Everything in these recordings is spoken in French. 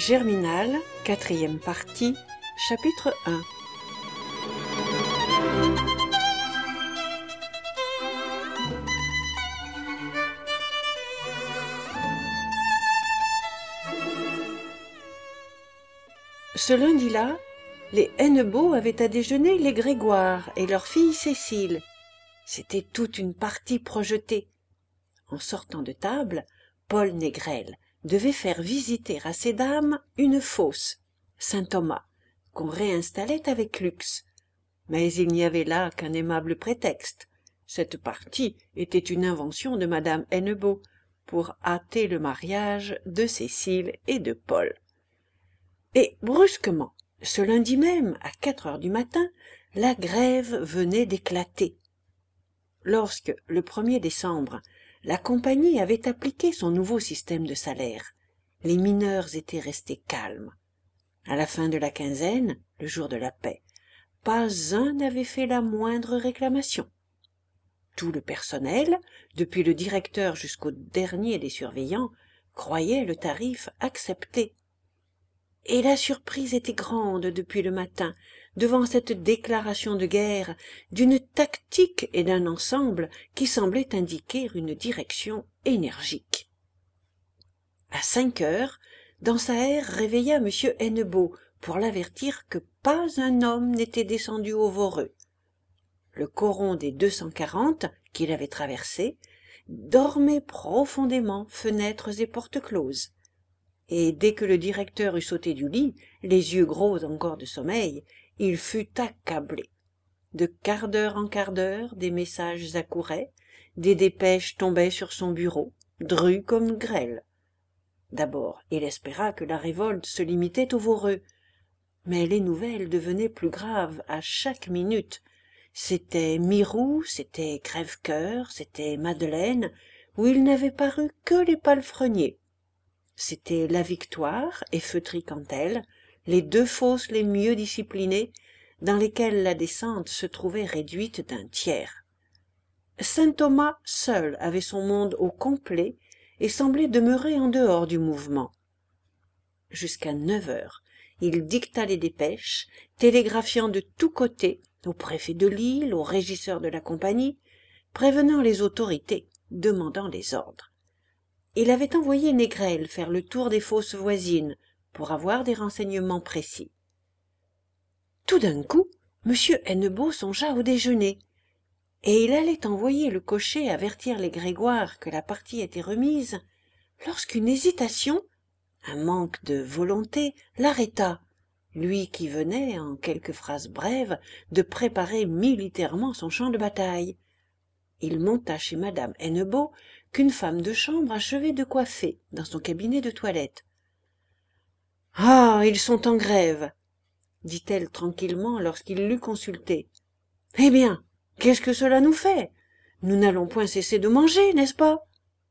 Germinal, quatrième partie, chapitre 1. Ce lundi-là, les Hennebeau avaient à déjeuner les Grégoire et leur fille Cécile. C'était toute une partie projetée. En sortant de table, Paul Négrel devait faire visiter à ces dames une fosse, Saint-Thomas, qu'on réinstallait avec luxe. Mais il n'y avait là qu'un aimable prétexte. Cette partie était une invention de madame Hennebeau pour hâter le mariage de Cécile et de Paul. Et brusquement, ce lundi même, à 4 heures du matin, la grève venait d'éclater. Lorsque, le 1er décembre, la compagnie avait appliqué son nouveau système de salaire, les mineurs étaient restés calmes. À la fin de la quinzaine, le jour de la paie, pas un n'avait fait la moindre réclamation. Tout le personnel, depuis le directeur jusqu'au dernier des surveillants, croyait le tarif accepté. Et la surprise était grande depuis le matin, devant cette déclaration de guerre, d'une tactique et d'un ensemble qui semblaient indiquer une direction énergique. À 5 heures, Dansaert réveilla M. Hennebeau pour l'avertir que pas un homme n'était descendu au Voreux. Le coron des 240, qu'il avait traversé, dormait profondément, fenêtres et portes closes. Et dès que le directeur eut sauté du lit, les yeux gros encore de sommeil, il fut accablé. De quart d'heure en quart d'heure, des messages accouraient, des dépêches tombaient sur son bureau, drues comme grêle. D'abord, il espéra que la révolte se limitait au Voreux, mais les nouvelles devenaient plus graves à chaque minute. C'était Mirou, c'était Crève-Cœur, c'était Madeleine, où il n'avait paru que les palefreniers. C'était La Victoire et Feutry-Cantel, les deux fosses les mieux disciplinées, dans lesquelles la descente se trouvait réduite d'un tiers. Saint-Thomas seul avait son monde au complet et semblait demeurer en dehors du mouvement. Jusqu'à 9 heures, il dicta les dépêches, télégraphiant de tous côtés, au préfet de Lille, au régisseur de la compagnie, prévenant les autorités, demandant les ordres. Il avait envoyé Négrel faire le tour des fosses voisines pour avoir des renseignements précis. Tout d'un coup, M. Hennebeau songea au déjeuner, et il allait envoyer le cocher avertir les Grégoire que la partie était remise, lorsqu'une hésitation, un manque de volonté, l'arrêta, lui qui venait, en quelques phrases brèves, de préparer militairement son champ de bataille. Il monta chez madame Hennebeau, qu'une femme de chambre achevait de coiffer dans son cabinet de toilette. « Ah, ils sont en grève !» dit-elle tranquillement lorsqu'il l'eut consultée. « Eh bien, qu'est-ce que cela nous fait? Nous n'allons point cesser de manger, n'est-ce pas ?»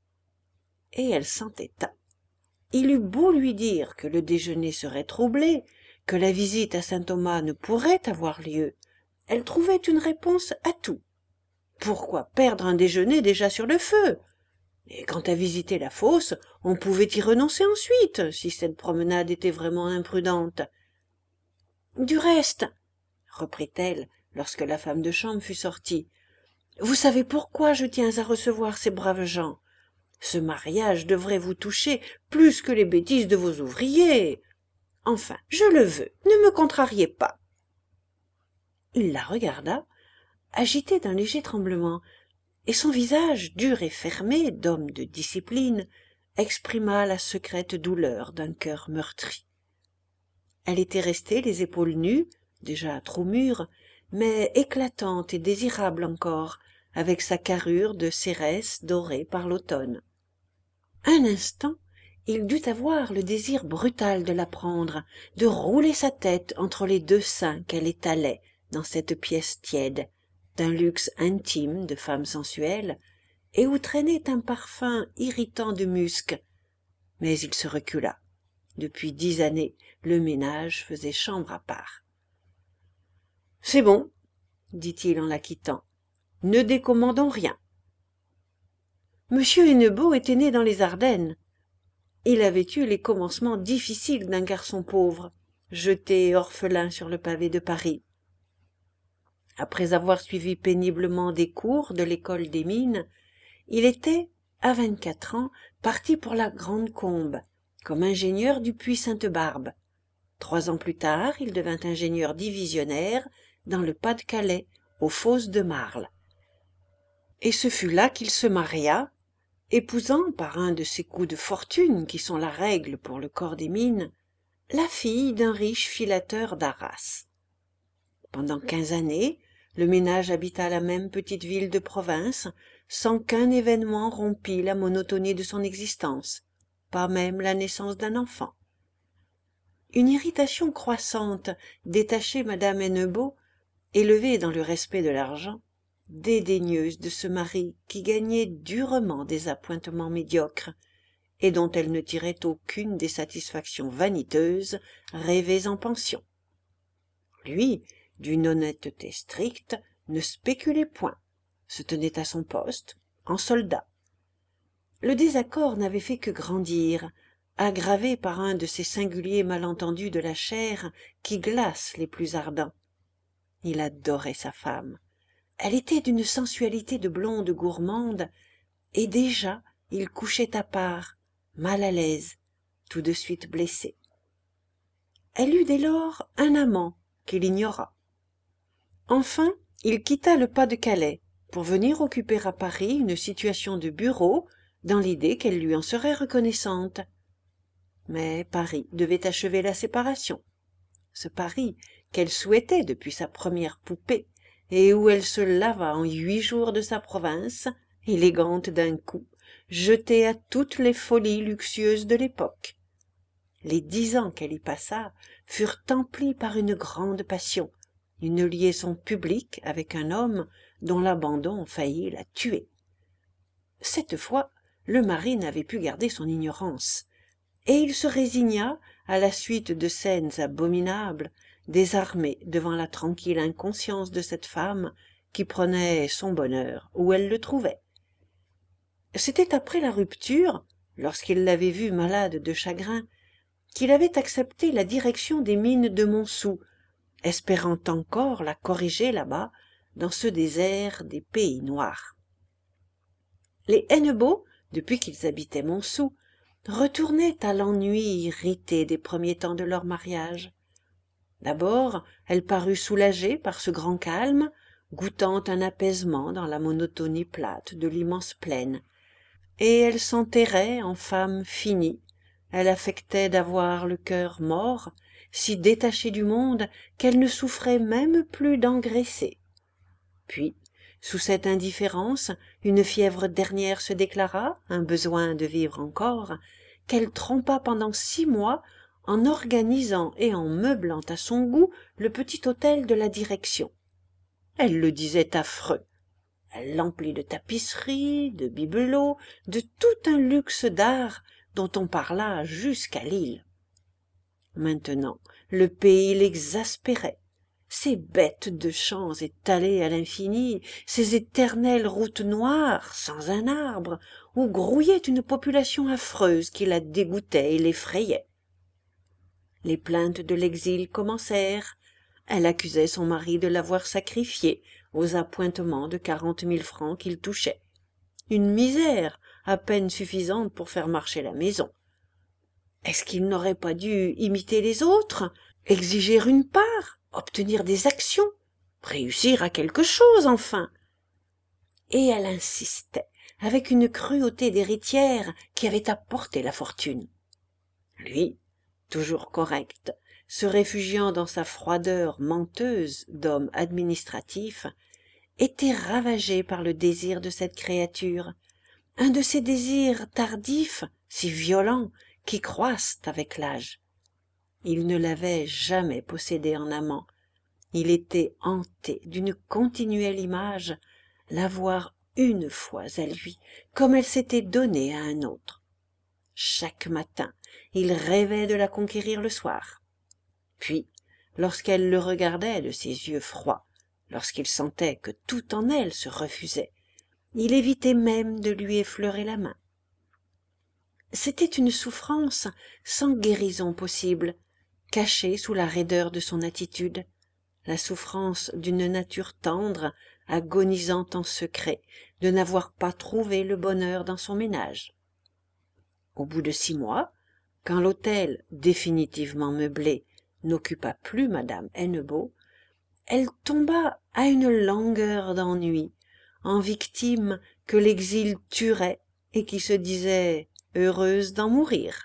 Et elle s'entêta. Il eut beau lui dire que le déjeuner serait troublé, que la visite à Saint-Thomas ne pourrait avoir lieu, elle trouvait une réponse à tout. Pourquoi perdre un déjeuner déjà sur le feu? Et quant à visiter la fosse, on pouvait y renoncer ensuite, si cette promenade était vraiment imprudente. « Du reste, reprit-elle, lorsque la femme de chambre fut sortie, vous savez pourquoi je tiens à recevoir ces braves gens. Ce mariage devrait vous toucher plus que les bêtises de vos ouvriers. Enfin, je le veux, ne me contrariez pas. » Il la regarda, agité d'un léger tremblement, et son visage, dur et fermé, d'homme de discipline, exprima la secrète douleur d'un cœur meurtri. Elle était restée les épaules nues, déjà trop mûre, mais éclatante et désirable encore, avec sa carrure de cérès dorée par l'automne. Un instant, il dut avoir le désir brutal de la prendre, de rouler sa tête entre les deux seins qu'elle étalait dans cette pièce tiède, d'un luxe intime de femme sensuelle, et où traînait un parfum irritant de musc. Mais il se recula. Depuis 10 années, le ménage faisait chambre à part. « C'est bon, » dit-il en la quittant. « Ne décommandons rien. Monsieur Hennebeau était né dans les Ardennes. Il avait eu les commencements difficiles d'un garçon pauvre, jeté orphelin sur le pavé de Paris. Après avoir suivi péniblement des cours de l'école des mines, il était, à 24 ans, parti pour la Grande Combe, comme ingénieur du puits Sainte-Barbe. 3 ans plus tard, il devint ingénieur divisionnaire dans le Pas-de-Calais, aux Fosses de Marle. Et ce fut là qu'il se maria, épousant, par un de ces coups de fortune qui sont la règle pour le corps des mines, la fille d'un riche filateur d'Arras. Pendant 15 années, le ménage habita la même petite ville de province, sans qu'un événement rompît la monotonie de son existence, pas même la naissance d'un enfant. Une irritation croissante détachait madame Hennebeau, élevée dans le respect de l'argent, dédaigneuse de ce mari qui gagnait durement des appointements médiocres, et dont elle ne tirait aucune des satisfactions vaniteuses rêvées en pension. Lui, d'une honnêteté stricte, ne spéculait point, se tenait à son poste, en soldat. Le désaccord n'avait fait que grandir, aggravé par un de ces singuliers malentendus de la chair qui glacent les plus ardents. Il adorait sa femme. Elle était d'une sensualité de blonde gourmande, et déjà il couchait à part, mal à l'aise, tout de suite blessé. Elle eut dès lors un amant qu'il ignora. Enfin, il quitta le Pas-de-Calais pour venir occuper à Paris une situation de bureau dans l'idée qu'elle lui en serait reconnaissante. Mais Paris devait achever la séparation. Ce Paris qu'elle souhaitait depuis sa première poupée et où elle se lava en 8 jours de sa province, élégante d'un coup, jetée à toutes les folies luxueuses de l'époque. Les 10 ans qu'elle y passa furent emplis par une grande passion, une liaison publique avec un homme dont l'abandon faillit la tuer. Cette fois, le mari n'avait pu garder son ignorance, et il se résigna, à la suite de scènes abominables, désarmé devant la tranquille inconscience de cette femme qui prenait son bonheur où elle le trouvait. C'était après la rupture, lorsqu'il l'avait vue malade de chagrin, qu'il avait accepté la direction des mines de Montsou, espérant encore la corriger là-bas, dans ce désert des pays noirs. Les Hennebeau, depuis qu'ils habitaient Montsou, retournaient à l'ennui irrité des premiers temps de leur mariage. D'abord, elle parut soulagée par ce grand calme, goûtant un apaisement dans la monotonie plate de l'immense plaine, et elle s'enterrait en femme finie. Elle affectait d'avoir le cœur mort, si détachée du monde qu'elle ne souffrait même plus d'engraisser. Puis, sous cette indifférence, une fièvre dernière se déclara, un besoin de vivre encore, qu'elle trompa pendant 6 mois en organisant et en meublant à son goût le petit hôtel de la direction. Elle le disait affreux. Elle l'emplit de tapisseries, de bibelots, de tout un luxe d'art dont on parla jusqu'à Lille. Maintenant, le pays l'exaspérait. Ces bêtes de champs étalées à l'infini, ces éternelles routes noires, sans un arbre, où grouillait une population affreuse qui la dégoûtait et l'effrayait. Les plaintes de l'exil commencèrent. Elle accusait son mari de l'avoir sacrifiée aux appointements de 40 000 francs qu'il touchait. Une misère à peine suffisante pour faire marcher la maison. Est-ce qu'il n'aurait pas dû imiter les autres, exiger une part, obtenir des actions, réussir à quelque chose enfin? Et elle insistait, avec une cruauté d'héritière qui avait apporté la fortune. Lui, toujours correct, se réfugiant dans sa froideur menteuse d'homme administratif, était ravagé par le désir de cette créature, un de ces désirs tardifs, si violents, qui croissent avec l'âge. Il ne l'avait jamais possédée en amant. Il était hanté d'une continuelle image, la voir une fois à lui, comme elle s'était donnée à un autre. Chaque matin, il rêvait de la conquérir le soir. Puis, lorsqu'elle le regardait de ses yeux froids, lorsqu'il sentait que tout en elle se refusait, il évitait même de lui effleurer la main. C'était une souffrance sans guérison possible, cachée sous la raideur de son attitude, la souffrance d'une nature tendre, agonisant en secret, de n'avoir pas trouvé le bonheur dans son ménage. Au bout de 6 mois, quand l'hôtel, définitivement meublé, n'occupa plus madame Hennebeau, elle tomba à une langueur d'ennui, en victime que l'exil tuerait et qui se disait heureuse d'en mourir.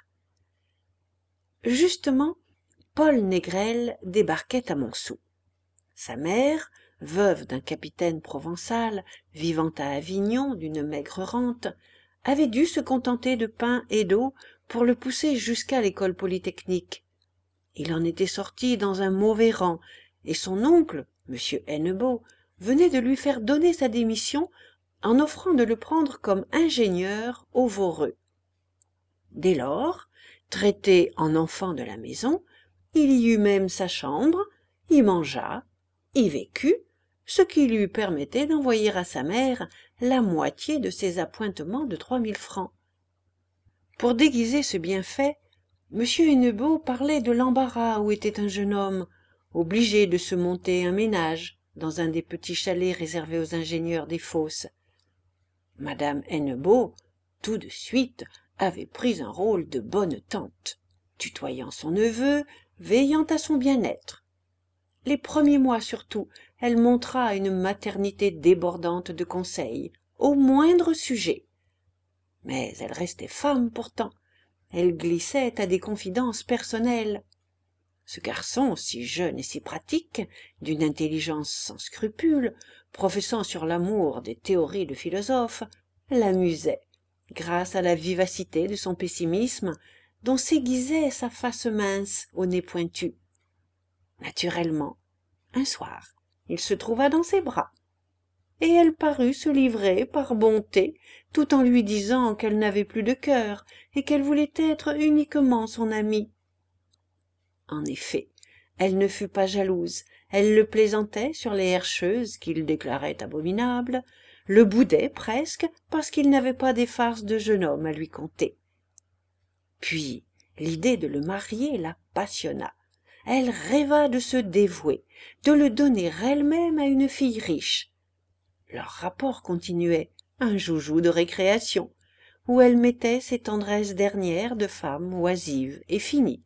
Justement, Paul Négrel débarquait à Montsou. Sa mère, veuve d'un capitaine provençal, vivant à Avignon d'une maigre rente, avait dû se contenter de pain et d'eau pour le pousser jusqu'à l'école polytechnique. Il en était sorti dans un mauvais rang, et son oncle, M. Hennebeau, venait de lui faire donner sa démission en offrant de le prendre comme ingénieur au Voreux. Dès lors, traité en enfant de la maison, il y eut même sa chambre, y mangea, y vécut, ce qui lui permettait d'envoyer à sa mère la moitié de ses appointements de 3000 francs. Pour déguiser ce bienfait, M. Hennebeau parlait de l'embarras où était un jeune homme, obligé de se monter un ménage dans un des petits chalets réservés aux ingénieurs des fosses. Madame Hennebeau, tout de suite, avait pris un rôle de bonne tante, tutoyant son neveu, veillant à son bien-être. Les premiers mois surtout, elle montra une maternité débordante de conseils, au moindre sujet. Mais elle restait femme pourtant, elle glissait à des confidences personnelles. Ce garçon, si jeune et si pratique, d'une intelligence sans scrupules, professant sur l'amour des théories de philosophes, l'amusait, grâce à la vivacité de son pessimisme, dont s'aiguisait sa face mince au nez pointu. Naturellement, un soir, il se trouva dans ses bras, et elle parut se livrer par bonté, tout en lui disant qu'elle n'avait plus de cœur et qu'elle voulait être uniquement son amie. En effet, elle ne fut pas jalouse, elle le plaisantait sur les herscheuses qu'il déclarait abominables, le boudait presque parce qu'il n'avait pas des farces de jeune homme à lui conter. Puis l'idée de le marier la passionna. Elle rêva de se dévouer, de le donner elle-même à une fille riche. Leur rapport continuait, un joujou de récréation, où elle mettait ses tendresses dernières de femme oisive et finie.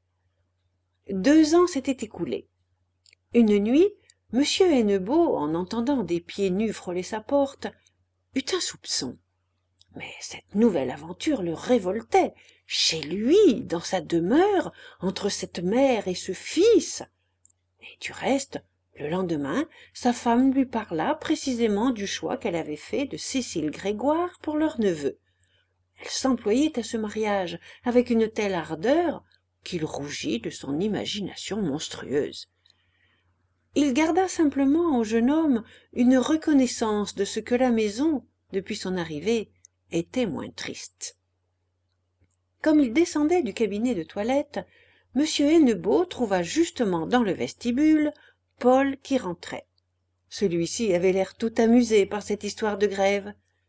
2 ans s'étaient écoulés. Une nuit, M. Hennebeau, en entendant des pieds nus frôler sa porte, eut un soupçon. Mais cette nouvelle aventure le révoltait, chez lui, dans sa demeure, entre cette mère et ce fils. Et du reste, le lendemain, sa femme lui parla précisément du choix qu'elle avait fait de Cécile Grégoire pour leur neveu. Elle s'employait à ce mariage avec une telle ardeur qu'il rougit de son imagination monstrueuse. Il garda simplement au jeune homme une reconnaissance de ce que la maison, depuis son arrivée, était moins triste. Comme il descendait du cabinet de toilette, M. Hennebeau trouva justement dans le vestibule Paul qui rentrait. Celui-ci avait l'air tout amusé par cette histoire de grève.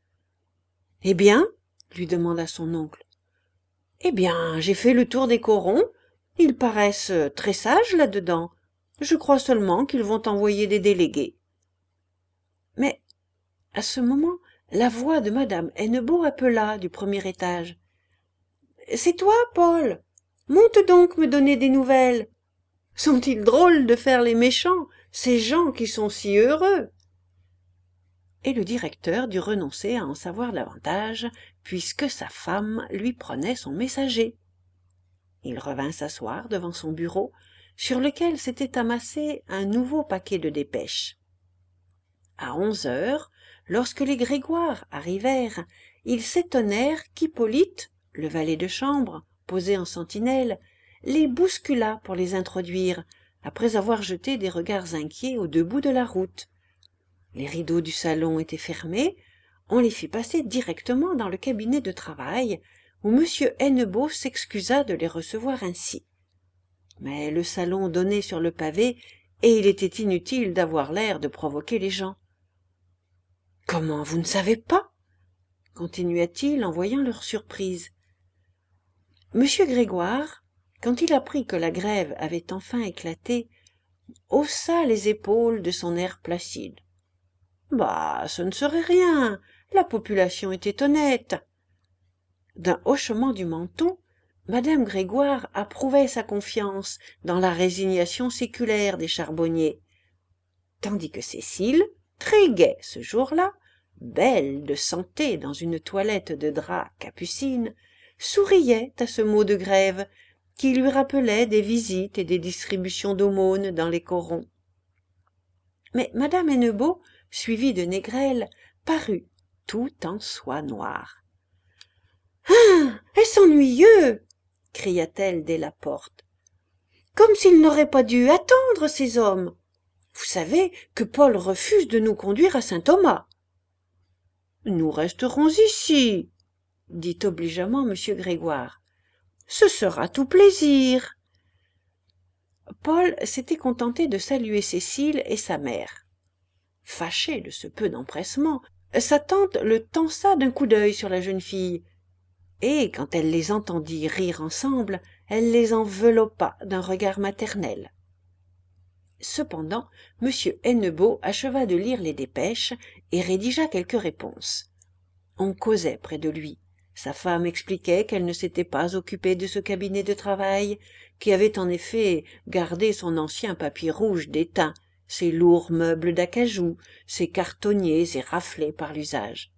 « Eh bien ?» lui demanda son oncle. « Eh bien, j'ai fait le tour des corons. Ils paraissent très sages là-dedans. Je crois seulement qu'ils vont envoyer des délégués. » Mais, à ce moment, la voix de madame Hennebeau appela du premier étage. « C'est toi, Paul? Monte donc me donner des nouvelles. Sont-ils drôles de faire les méchants, ces gens qui sont si heureux ?» Et le directeur dut renoncer à en savoir davantage, puisque sa femme lui prenait son messager. Il revint s'asseoir devant son bureau, sur lequel s'était amassé un nouveau paquet de dépêches. À 11 heures, lorsque les Grégoire arrivèrent, ils s'étonnèrent qu'Hippolyte, le valet de chambre, posé en sentinelle, les bousculât pour les introduire, après avoir jeté des regards inquiets aux 2 bouts de la route. Les rideaux du salon étaient fermés, on les fit passer directement dans le cabinet de travail, où M. Hennebeau s'excusa de les recevoir ainsi. Mais le salon donnait sur le pavé, et il était inutile d'avoir l'air de provoquer les gens. « Comment, vous ne savez pas ?» continua-t-il en voyant leur surprise. Monsieur Grégoire, quand il apprit que la grève avait enfin éclaté, haussa les épaules de son air placide. « Bah, ce ne serait rien, la population était honnête. » D'un hochement du menton, madame Grégoire approuvait sa confiance dans la résignation séculaire des charbonniers, tandis que Cécile, très gaie ce jour-là, belle de santé dans une toilette de drap capucine, souriait à ce mot de grève qui lui rappelait des visites et des distributions d'aumônes dans les corons. Mais madame Hennebeau, suivie de Négrel, parut tout en soie noire. « Ah, est-ce ennuyeux !» cria-t-elle dès la porte. « Comme s'ils n'auraient pas dû attendre, ces hommes. Vous savez que Paul refuse de nous conduire à Saint-Thomas. »« Nous resterons ici, » dit obligeamment monsieur Grégoire. « Ce sera tout plaisir. » Paul s'était contenté de saluer Cécile et sa mère. Fâchée de ce peu d'empressement, sa tante le tança d'un coup d'œil sur la jeune fille, et quand elle les entendit rire ensemble, elle les enveloppa d'un regard maternel. Cependant, M. Hennebeau acheva de lire les dépêches et rédigea quelques réponses. On causait près de lui. Sa femme expliquait qu'elle ne s'était pas occupée de ce cabinet de travail, qui avait en effet gardé son ancien papier rouge d'étain, ses lourds meubles d'acajou, ses cartonniers éraflés par l'usage.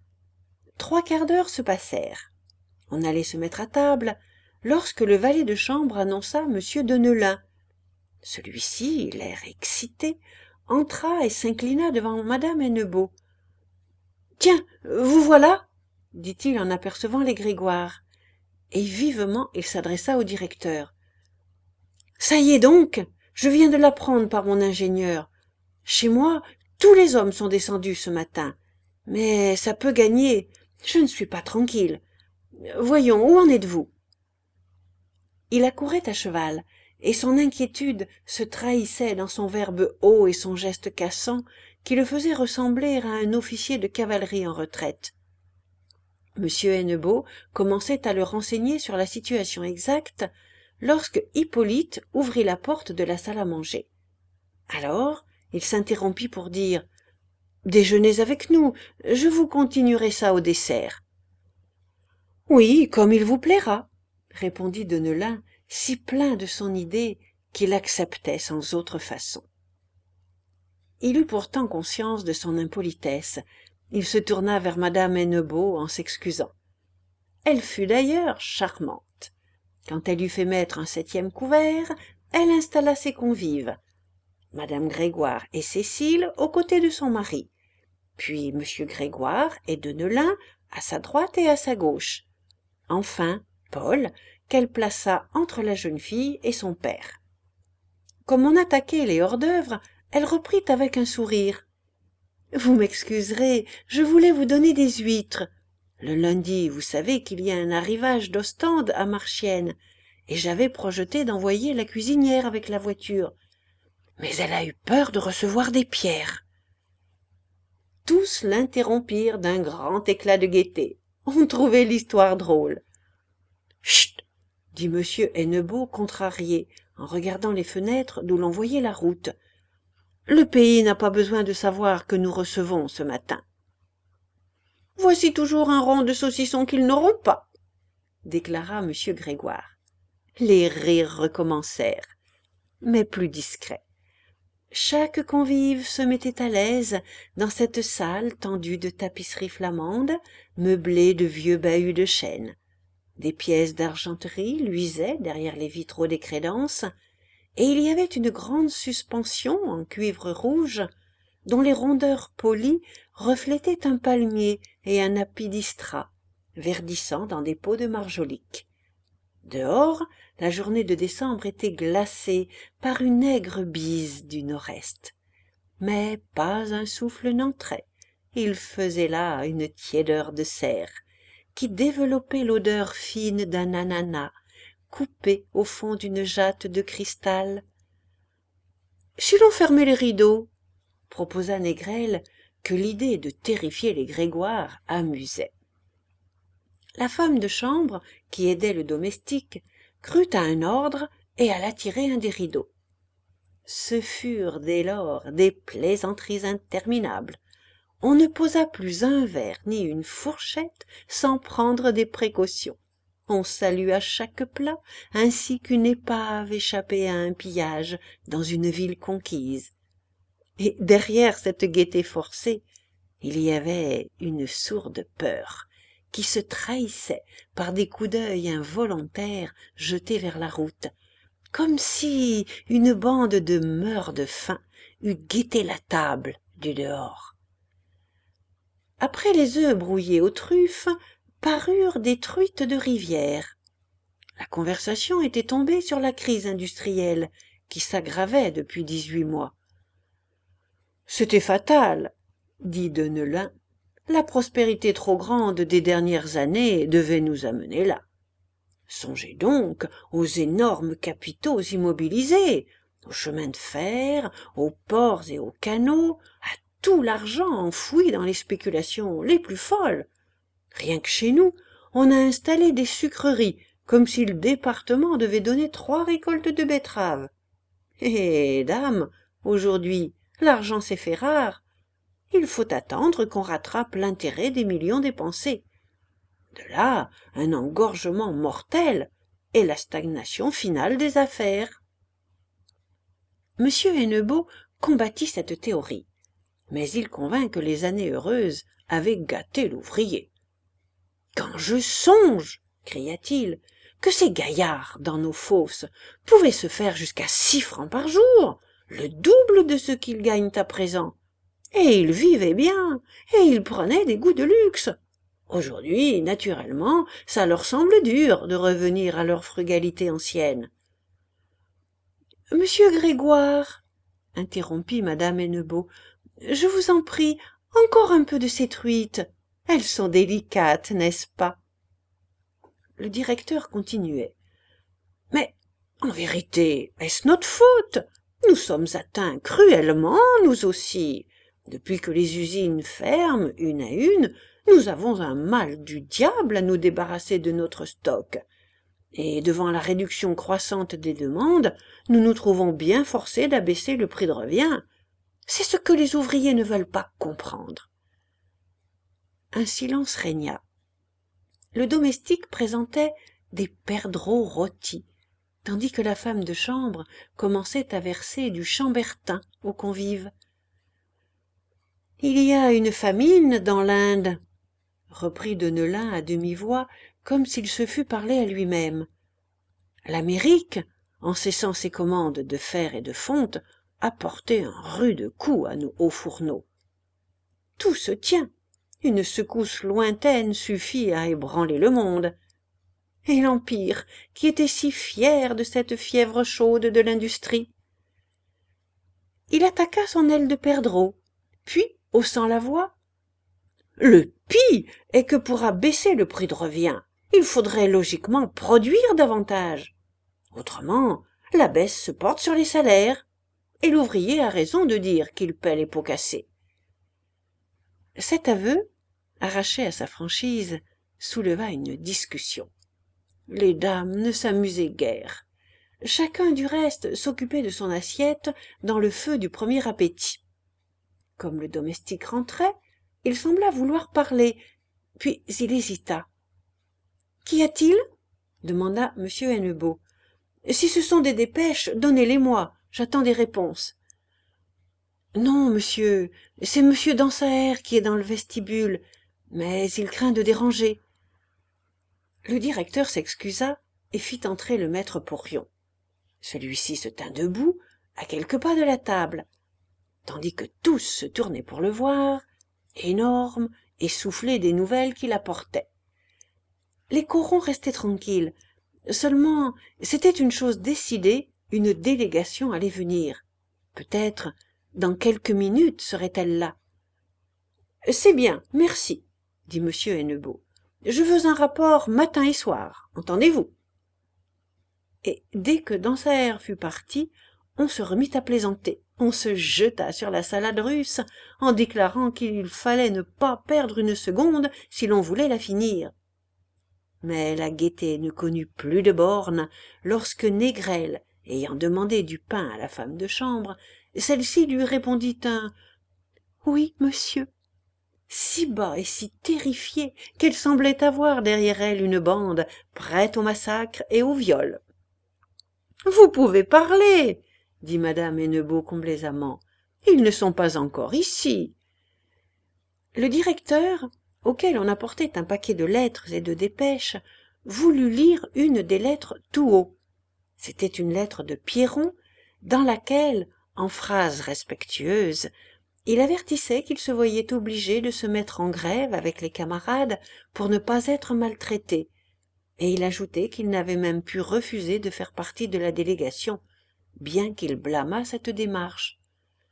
3/4 d'heure se passèrent. On allait se mettre à table, lorsque le valet de chambre annonça M. Deneulin. Celui-ci, l'air excité, entra et s'inclina devant madame Hennebeau. « Tiens, vous voilà !» dit-il en apercevant les Grégoire, et vivement il s'adressa au directeur. « Ça y est donc, je viens de l'apprendre par mon ingénieur. Chez moi, tous les hommes sont descendus ce matin, mais ça peut gagner, je ne suis pas tranquille. Voyons, où en êtes-vous » Il accourait à cheval, et son inquiétude se trahissait dans son verbe haut et son geste cassant qui le faisait ressembler à un officier de cavalerie en retraite. M. Hennebeau commençait à le renseigner sur la situation exacte lorsque Hippolyte ouvrit la porte de la salle à manger. Alors il s'interrompit pour dire « Déjeunez avec nous, je vous continuerai ça au dessert. »« Oui, comme il vous plaira, » répondit Deneulin, si plein de son idée qu'il acceptait sans autre façon. Il eut pourtant conscience de son impolitesse. Il se tourna vers madame Hennebeau en s'excusant. Elle fut d'ailleurs charmante. Quand elle eut fait mettre un 7e couvert, elle installa ses convives, madame Grégoire et Cécile aux côtés de son mari, puis monsieur Grégoire et Deneulin à sa droite et à sa gauche, enfin Paul, qu'elle plaça entre la jeune fille et son père. Comme on attaquait les hors-d'œuvre, elle reprit avec un sourire. « Vous m'excuserez, je voulais vous donner des huîtres. Le lundi, vous savez qu'il y a un arrivage d'Ostende à Marchiennes, et j'avais projeté d'envoyer la cuisinière avec la voiture. Mais elle a eu peur de recevoir des pierres. » Tous l'interrompirent d'un grand éclat de gaieté. On trouvait l'histoire drôle. « Chut !» dit M. Hennebeau contrarié, en regardant les fenêtres d'où l'on voyait la route. « Le pays n'a pas besoin de savoir que nous recevons ce matin. »« Voici toujours un rond de saucisson qu'ils n'auront pas, » déclara M. Grégoire. Les rires recommencèrent, mais plus discrets. Chaque convive se mettait à l'aise dans cette salle tendue de tapisseries flamandes, meublée de vieux bahuts de chêne. Des pièces d'argenterie luisaient derrière les vitraux des crédences, et il y avait une grande suspension en cuivre rouge, dont les rondeurs polies reflétaient un palmier et un apidistra, verdissant dans des pots de marjolique. Dehors, la journée de décembre était glacée par une aigre bise du nord-est. Mais pas un souffle n'entrait. Il faisait là une tiédeur de serre, qui développait l'odeur fine d'un ananas, coupé au fond d'une jatte de cristal. « Si l'on fermait les rideaux ?» proposa Négrel, que l'idée de terrifier les Grégoire amusait. La femme de chambre, qui aidait le domestique, crut à un ordre et alla tirer un des rideaux. Ce furent dès lors des plaisanteries interminables. On ne posa plus un verre ni une fourchette sans prendre des précautions. On salua chaque plat ainsi qu'une épave échappée à un pillage dans une ville conquise. Et derrière cette gaieté forcée, il y avait une sourde peur qui se trahissait par des coups d'œil involontaires jetés vers la route, comme si une bande de meurt-de-faim eût guetté la table du dehors. Après les œufs brouillés aux truffes, parurent des truites de rivière. La conversation était tombée sur la crise industrielle, qui s'aggravait depuis 18 mois. C'était fatal, dit Deneulin. La prospérité trop grande des dernières années devait nous amener là. Songez donc aux énormes capitaux immobilisés, aux chemins de fer, aux ports et aux canaux, à tout l'argent enfoui dans les spéculations les plus folles. Rien que chez nous, on a installé des sucreries, comme si le département devait donner 3 récoltes de betteraves. Eh, dame, aujourd'hui, l'argent s'est fait rare. Il faut attendre qu'on rattrape l'intérêt des millions dépensés. De là, un engorgement mortel et la stagnation finale des affaires. M. Hennebeau combattit cette théorie, mais il convint que les années heureuses avaient gâté l'ouvrier. « Quand je songe, cria-t-il, que ces gaillards, dans nos fosses, pouvaient se faire jusqu'à 6 francs par jour, le double de ce qu'ils gagnent à présent. Et ils vivaient bien, et ils prenaient des goûts de luxe. Aujourd'hui, naturellement, ça leur semble dur de revenir à leur frugalité ancienne. »« Monsieur Grégoire, interrompit madame Hennebeau, je vous en prie, encore un peu de ces truites. Elles sont délicates, n'est-ce pas ?» Le directeur continuait. « Mais, en vérité, est-ce notre faute? Nous sommes atteints cruellement, nous aussi. Depuis que les usines ferment, une à une, nous avons un mal du diable à nous débarrasser de notre stock. Et devant la réduction croissante des demandes, nous nous trouvons bien forcés d'abaisser le prix de revient. C'est ce que les ouvriers ne veulent pas comprendre. » Un silence régna. Le domestique présentait des perdreaux rôtis, tandis que la femme de chambre commençait à verser du chambertin aux convives. « Il y a une famine dans l'Inde, » reprit Deneulin à demi-voix, comme s'il se fût parlé à lui-même. « L'Amérique, en cessant ses commandes de fer et de fonte, a porté un rude coup à nos hauts fourneaux. Tout se tient. Une secousse lointaine suffit à ébranler le monde. Et l'Empire, qui était si fier de cette fièvre chaude de l'industrie. » Il attaqua son aile de perdreau, puis, haussant la voix, « Le pis est que pour abaisser le prix de revient, il faudrait logiquement produire davantage. Autrement, la baisse se porte sur les salaires, et l'ouvrier a raison de dire qu'il paie les pots cassés. » Cet aveu, arraché à sa franchise, souleva une discussion. Les dames ne s'amusaient guère. Chacun du reste s'occupait de son assiette dans le feu du premier appétit. Comme le domestique rentrait, il sembla vouloir parler, puis il hésita. « Qu'y a-t-il » demanda M. Hennebeau. « Si ce sont des dépêches, donnez-les-moi, j'attends des réponses. »« Non, monsieur, c'est monsieur Dansaert qui est dans le vestibule, mais il craint de déranger. » Le directeur s'excusa et fit entrer le maître Porion. Celui-ci se tint debout, à quelques pas de la table, tandis que tous se tournaient pour le voir, énorme, et soufflaient des nouvelles qu'il apportait. Les corons restaient tranquilles. Seulement, c'était une chose décidée, une délégation allait venir. Peut-être, dans quelques minutes serait-elle là. « C'est bien, merci, » dit M. Hennebeau. « Je veux un rapport matin et soir, entendez-vous ?» Et dès que Dansaert fut parti, on se remit à plaisanter. On se jeta sur la salade russe en déclarant qu'il fallait ne pas perdre une seconde si l'on voulait la finir. Mais la gaieté ne connut plus de bornes lorsque Négrel, ayant demandé du pain à la femme de chambre, celle-ci lui répondit un « Oui, monsieur », si bas et si terrifiée qu'elle semblait avoir derrière elle une bande prête au massacre et au viol. « Vous pouvez parler, dit madame Hennebeau complaisamment. Ils ne sont pas encore ici. Le directeur, auquel on apportait un paquet de lettres et de dépêches, voulut lire une des lettres tout haut. C'était une lettre de Pierron, dans laquelle, en phrases respectueuses, il avertissait qu'il se voyait obligé de se mettre en grève avec les camarades pour ne pas être maltraité, et il ajoutait qu'il n'avait même pu refuser de faire partie de la délégation, bien qu'il blâmât cette démarche.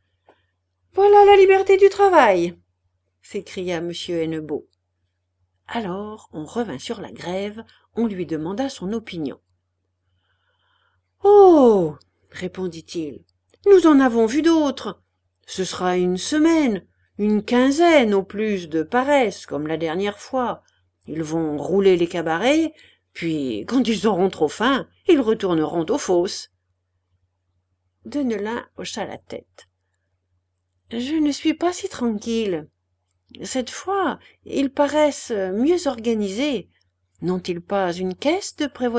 « Voilà la liberté du travail !» s'écria M. Hennebeau. Alors on revint sur la grève, on lui demanda son opinion. « Oh !» répondit-il, « nous en avons vu d'autres. Ce sera une semaine, une quinzaine au plus de paresse, comme la dernière fois. Ils vont rouler les cabarets, puis, quand ils auront trop faim, ils retourneront aux fosses. » Deneulin hocha la tête. « Je ne suis pas si tranquille. Cette fois, ils paraissent mieux organisés. N'ont-ils pas une caisse de prévoyance ? » ?»«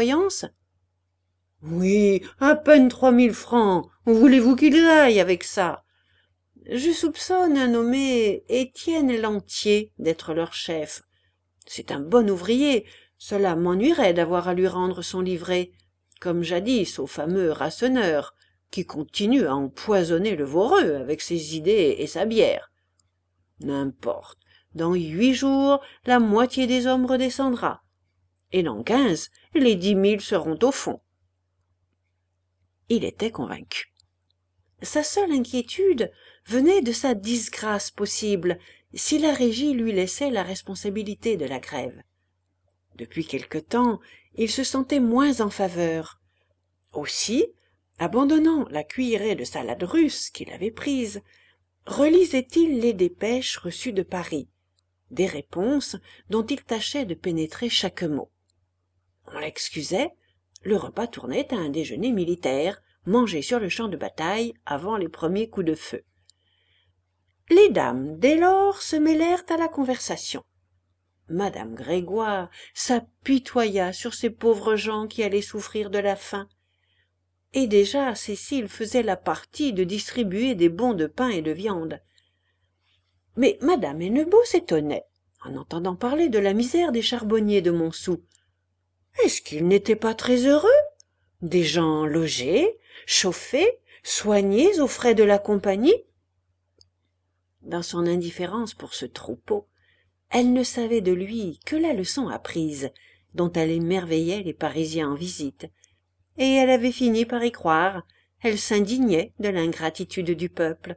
Oui, à peine 3000 francs. Où voulez-vous qu'ils aillent avec ça ? Je soupçonne un nommé Étienne Lantier d'être leur chef. C'est un bon ouvrier. Cela m'ennuierait d'avoir à lui rendre son livret, comme jadis au fameux rasseneur, qui continue à empoisonner le Voreux avec ses idées et sa bière. N'importe, dans 8 jours, la moitié des hommes redescendra, et dans 15, les 10 000 seront au fond. Il était convaincu. Sa seule inquiétude venait de sa disgrâce possible si la régie lui laissait la responsabilité de la grève. Depuis quelque temps, il se sentait moins en faveur. Aussi, abandonnant la cuillerée de salade russe qu'il avait prise, relisait-il les dépêches reçues de Paris, des réponses dont il tâchait de pénétrer chaque mot. On l'excusait, le repas tournait à un déjeuner militaire, mangé sur le champ de bataille avant les premiers coups de feu. Les dames, dès lors, se mêlèrent à la conversation. Madame Grégoire s'apitoya sur ces pauvres gens qui allaient souffrir de la faim. Et déjà Cécile faisait la partie de distribuer des bons de pain et de viande. Mais madame Hennebeau s'étonnait, en entendant parler de la misère des charbonniers de Montsou. Est-ce qu'ils n'étaient pas très heureux? Des gens logés, chauffés, soignés aux frais de la compagnie? Dans son indifférence pour ce troupeau, elle ne savait de lui que la leçon apprise, dont elle émerveillait les Parisiens en visite, et elle avait fini par y croire, elle s'indignait de l'ingratitude du peuple.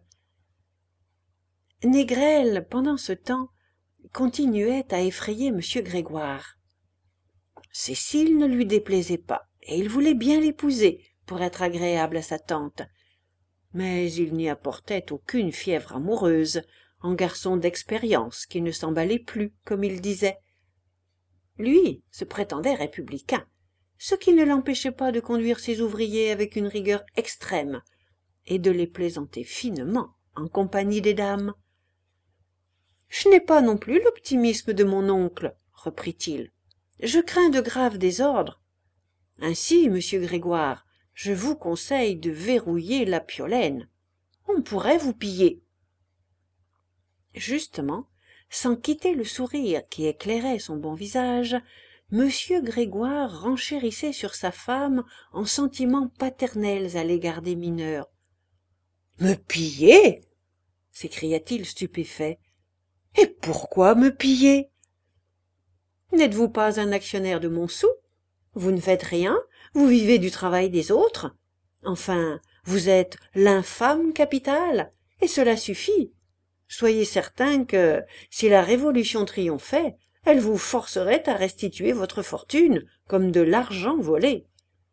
Négrel, pendant ce temps, continuait à effrayer M. Grégoire. Cécile ne lui déplaisait pas, et il voulait bien l'épouser pour être agréable à sa tante. Mais il n'y apportait aucune fièvre amoureuse, en garçon d'expérience qui ne s'emballait plus, comme il disait. Lui se prétendait républicain, ce qui ne l'empêchait pas de conduire ses ouvriers avec une rigueur extrême, et de les plaisanter finement en compagnie des dames. « Je n'ai pas non plus l'optimisme de mon oncle, reprit-il. Je crains de graves désordres. Ainsi, monsieur Grégoire, je vous conseille de verrouiller la Piolaine. On pourrait vous piller. » Justement, sans quitter le sourire qui éclairait son bon visage, monsieur Grégoire renchérissait sur sa femme en sentiments paternels à l'égard des mineurs. « Me piller » s'écria-t-il stupéfait. « Et pourquoi me piller ? N'êtes-vous pas un actionnaire de Montsou ? Vous ne faites rien, vous vivez du travail des autres. Enfin, vous êtes l'infâme capital, et cela suffit. Soyez certain que, si la Révolution triomphait, elle vous forcerait à restituer votre fortune comme de l'argent volé. »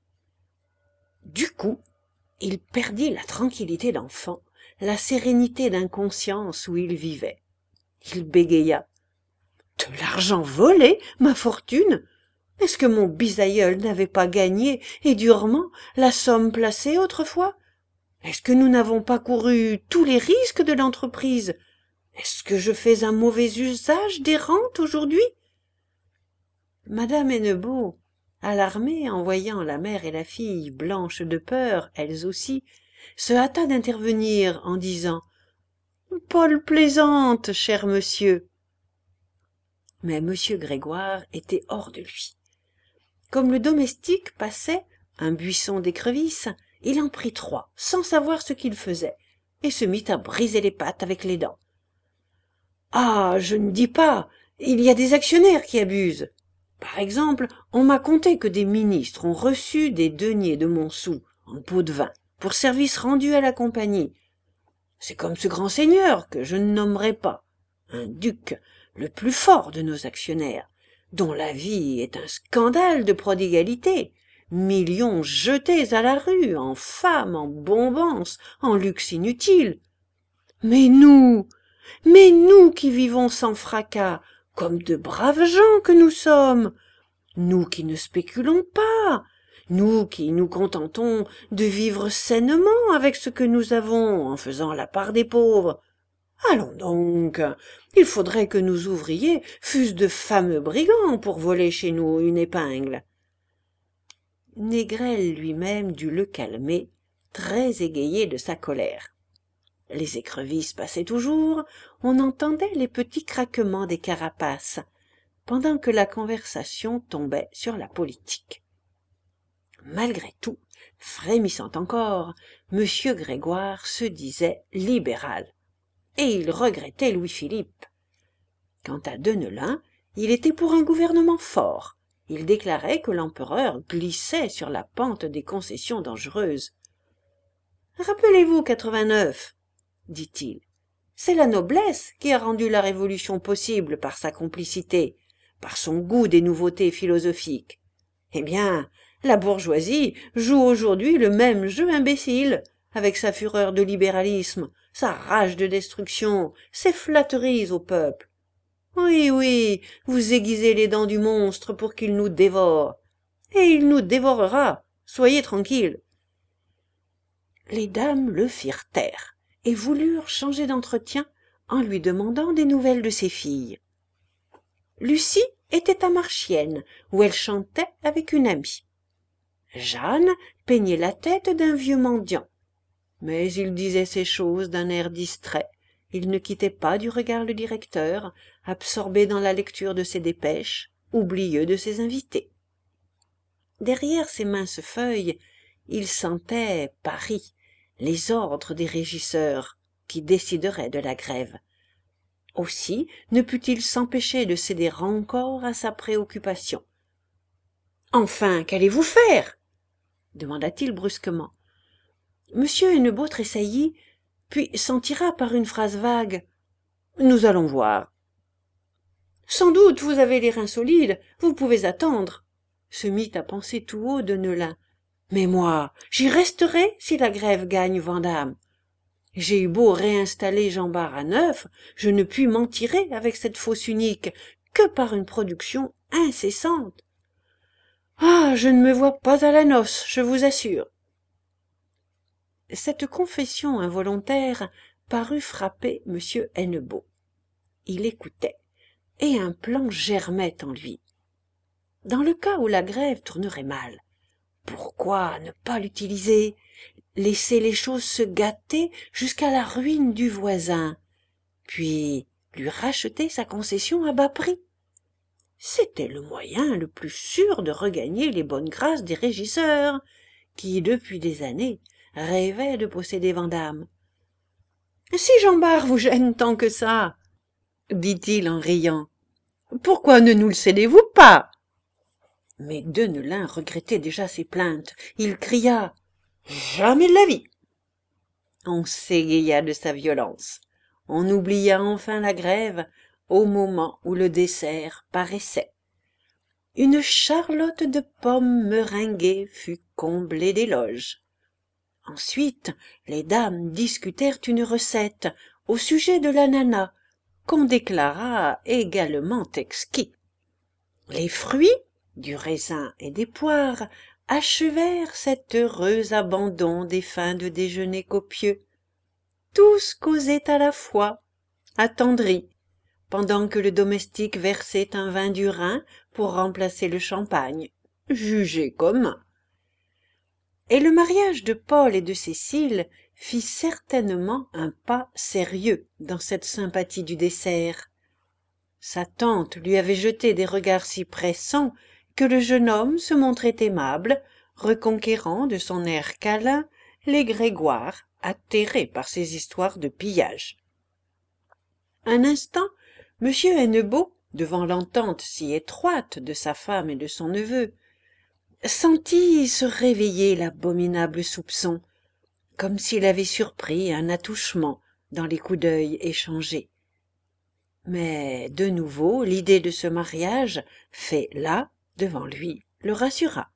Du coup, il perdit la tranquillité d'enfant, la sérénité d'inconscience où il vivait. Il bégaya. « De l'argent volé, ma fortune ? Est-ce que mon bisaïeul n'avait pas gagné, et durement, la somme placée autrefois? Est-ce que nous n'avons pas couru tous les risques de l'entreprise? Est-ce que je fais un mauvais usage des rentes aujourd'hui? Madame Hennebeau, alarmée en voyant la mère et la fille blanches de peur, elles aussi, se hâta d'intervenir en disant « Paul plaisante, cher monsieur !» Mais monsieur Grégoire était hors de lui. Comme le domestique passait un buisson d'écrevisses, il en prit 3, sans savoir ce qu'il faisait, et se mit à briser les pattes avec les dents. « Ah, je ne dis pas, il y a des actionnaires qui abusent. Par exemple, on m'a conté que des ministres ont reçu des deniers de Montsou en pot de vin pour service rendu à la compagnie. C'est comme ce grand seigneur que je ne nommerai pas, un duc, le plus fort de nos actionnaires, dont la vie est un scandale de prodigalité, millions jetés à la rue, en femmes, en bombances, en luxe inutile. Mais nous qui vivons sans fracas, comme de braves gens que nous sommes, nous qui ne spéculons pas, nous qui nous contentons de vivre sainement avec ce que nous avons en faisant la part des pauvres. Allons donc, il faudrait que nous ouvriers fussent de fameux brigands pour voler chez nous une épingle. Négrel lui-même dut le calmer, très égayé de sa colère. Les écrevisses passaient toujours, on entendait les petits craquements des carapaces, pendant que la conversation tombait sur la politique. Malgré tout, frémissant encore, M. Grégoire se disait libéral, et il regrettait Louis-Philippe. Quant à Deneulin, il était pour un gouvernement fort. Il déclarait que l'empereur glissait sur la pente des concessions dangereuses. « Rappelez-vous 89, dit-il. C'est la noblesse qui a rendu la révolution possible par sa complicité, par son goût des nouveautés philosophiques. Eh bien, la bourgeoisie joue aujourd'hui le même jeu imbécile, avec sa fureur de libéralisme, sa rage de destruction, ses flatteries au peuple. Oui, oui, vous aiguisez les dents du monstre pour qu'il nous dévore. Et il nous dévorera, soyez tranquille. » Les dames le firent taire et voulurent changer d'entretien en lui demandant des nouvelles de ses filles. Lucie était à Marchienne, où elle chantait avec une amie. Jeanne peignait la tête d'un vieux mendiant. Mais il disait ces choses d'un air distrait. Il ne quittait pas du regard le directeur, absorbé dans la lecture de ses dépêches, oublieux de ses invités. Derrière ses minces feuilles, il sentait Paris, les ordres des régisseurs qui décideraient de la grève. Aussi ne put-il s'empêcher de céder encore à sa préoccupation. « Enfin, qu'allez-vous faire ?» demanda-t-il brusquement. Monsieur Hennebeau tressaillit, puis s'en tira par une phrase vague. « Nous allons voir. »« Sans doute vous avez les reins solides, vous pouvez attendre, » se mit à penser tout haut Deneulin. « Mais moi, j'y resterai si la grève gagne Vandame. J'ai eu beau réinstaller Jean Bart à neuf, je ne puis m'en tirer avec cette fosse unique que par une production incessante. Ah, je ne me vois pas à la noce, je vous assure. » Cette confession involontaire parut frapper M. Hennebeau. Il écoutait, et un plan germait en lui. Dans le cas où la grève tournerait mal, pourquoi ne pas l'utiliser, laisser les choses se gâter jusqu'à la ruine du voisin, puis lui racheter sa concession à bas prix? C'était le moyen le plus sûr de regagner les bonnes grâces des régisseurs, qui, depuis des années, rêvaient de posséder Vandame. « Si Jean Bart vous gêne tant que ça, dit-il en riant, pourquoi ne nous le cédez-vous pas ?» Mais Deneulin regrettait déjà ses plaintes. Il cria « Jamais de la vie !» On s'égaya de sa violence. On oublia enfin la grève au moment où le dessert paraissait. Une charlotte de pommes meringuées fut comblée d'éloges. Ensuite, les dames discutèrent une recette au sujet de l'ananas, qu'on déclara également exquis. Les fruits, du raisin et des poires achevèrent cet heureux abandon des fins de déjeuner copieux. Tous causaient à la fois, attendris, pendant que le domestique versait un vin du Rhin pour remplacer le champagne, jugé commun. Et le mariage de Paul et de Cécile fit certainement un pas sérieux dans cette sympathie du dessert. Sa tante lui avait jeté des regards si pressants que le jeune homme se montrait aimable, reconquérant de son air câlin les Grégoire, atterrés par ces histoires de pillage. Un instant, M. Hennebeau, devant l'entente si étroite de sa femme et de son neveu, sentit se réveiller l'abominable soupçon, comme s'il avait surpris un attouchement dans les coups d'œil échangés. Mais de nouveau l'idée de ce mariage, fait là, devant lui, le rassura.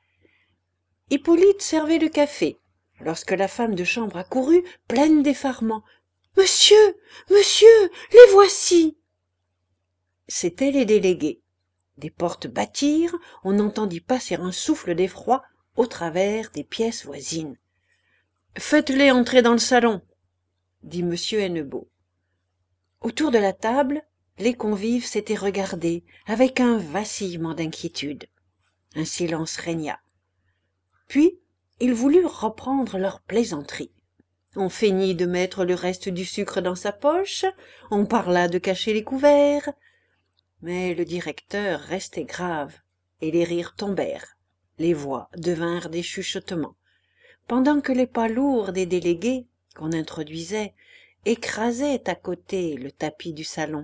Hippolyte servait le café, lorsque la femme de chambre accourut, pleine d'effarement. « Monsieur, monsieur, les voici !» C'étaient les délégués. Des portes battirent, on entendit passer un souffle d'effroi au travers des pièces voisines. « Faites-les entrer dans le salon, » dit M. Hennebeau. Autour de la table, les convives s'étaient regardés avec un vacillement d'inquiétude. Un silence régna. Puis, ils voulurent reprendre leur plaisanterie. On feignit de mettre le reste du sucre dans sa poche, on parla de cacher les couverts, mais le directeur restait grave, et les rires tombèrent, les voix devinrent des chuchotements, pendant que les pas lourds des délégués, qu'on introduisait, écrasaient à côté le tapis du salon.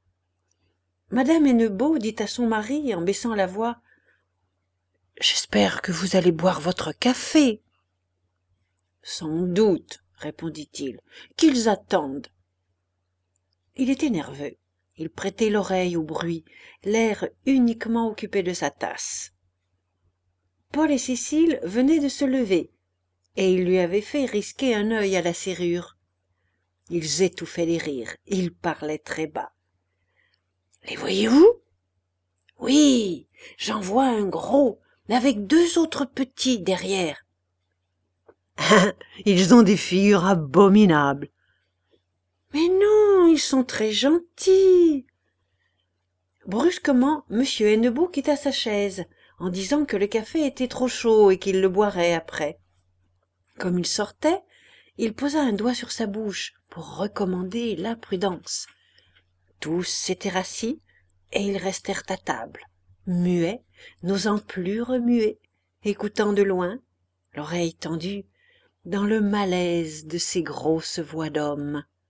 Madame Hennebeau dit à son mari, en baissant la voix, « J'espère que vous allez boire votre café. »« Sans doute, » répondit-il, « qu'ils attendent. » Il était nerveux. Il prêtait l'oreille au bruit, l'air uniquement occupé de sa tasse. Paul et Cécile venaient de se lever, et il lui avait fait risquer un œil à la serrure. Ils étouffaient les rires, ils parlaient très bas. « Les voyez-vous ? » ?»« Oui, j'en vois un gros, avec 2 autres petits derrière. »« Ils ont des figures abominables. »« Mais non, ils sont très gentils. » Brusquement, M. Hennebeau quitta sa chaise, en disant que le café était trop chaud et qu'il le boirait après. Comme il sortait, il posa un doigt sur sa bouche pour recommander la prudence. Tous s'étaient rassis et ils restèrent à table, muets, n'osant plus remuer, écoutant de loin, l'oreille tendue, dans le malaise de ces grosses voix d'hommes.